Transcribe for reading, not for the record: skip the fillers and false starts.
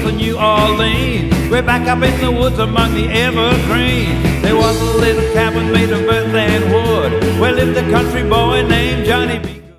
of New Orleans. We're back up in the woods among the evergreens. There was a little cabin made of earth and wood where lived a country boy named Johnny B.